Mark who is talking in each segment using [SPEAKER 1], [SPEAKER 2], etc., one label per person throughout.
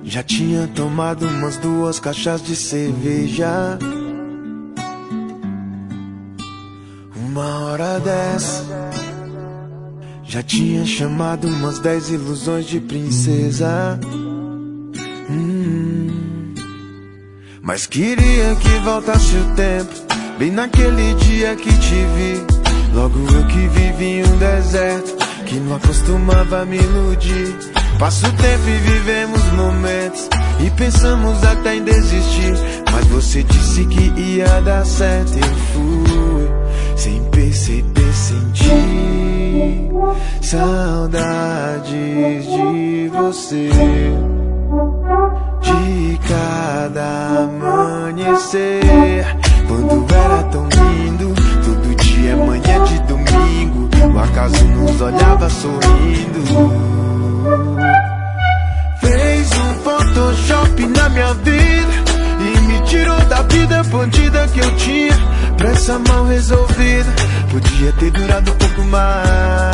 [SPEAKER 1] Já tinha tomado umas 2 caixas de cerveja. 1h10. Já tinha chamado umas 10 ilusões de princesa. Mas queria que voltasse o tempo, bem naquele dia que te vi. Logo eu que vivi em um deserto, que não acostumava a me iludir. Passa o tempo e vivemos momentos, e pensamos até em desistir. Mas você disse que ia dar certo e eu fui, sem perceber, senti saudades de você. De cada amanhecer, quando era tão lindo, todo dia é manhã de domingo, o acaso nos olhava sorrindo. Fez um Photoshop na minha vida e me tirou da vida bandida que eu tinha. Pressa mal resolvida, podia ter durado um pouco mais.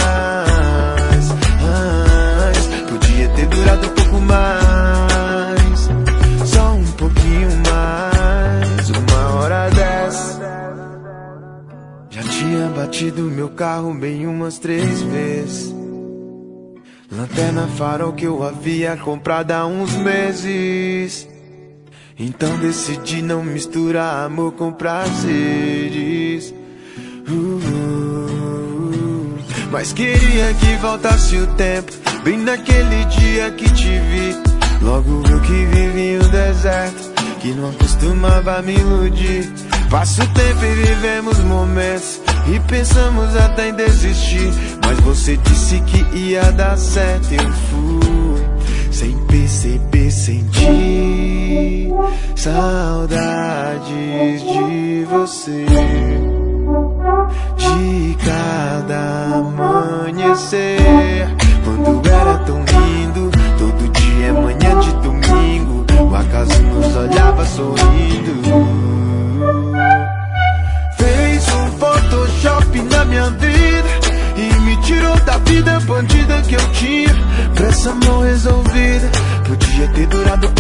[SPEAKER 1] Podia ter durado um pouco mais, só um pouquinho mais. 1h10. Já tinha batido meu carro bem umas 3 vezes. Lanterna farol que eu havia comprado há uns meses. Então decidi não misturar amor com prazeres. Mas queria que voltasse o tempo, bem naquele dia que te vi. Logo eu que vivi em um deserto, que não acostumava a me iludir. Passa o tempo e vivemos momentos, e pensamos até em desistir. Mas você disse que ia dar certo e eu fui, sem perceber, senti saudades de você. De cada amanhecer, quando era tão lindo, todo dia é manhã de domingo, o acaso nos olhava sorrindo. Fez um Photoshop na minha vida e me tirou da vida bandida que eu tinha. Pressa mal resolvida, podia ter durado